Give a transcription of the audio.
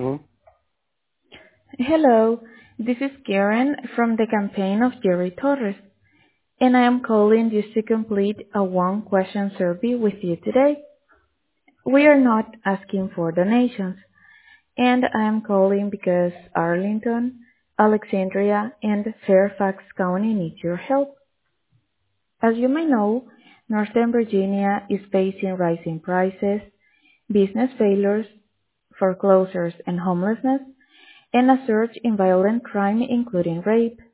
Hello? Hello, this is Karen from the campaign of Jerry Torres, and I am calling just to complete a one-question survey with you today. We are not asking for donations, and I am calling because Arlington, Alexandria, and Fairfax County need your help. As you may know, Northern Virginia is facing rising prices, business failures, foreclosures and homelessness, and a surge in violent crime including rape.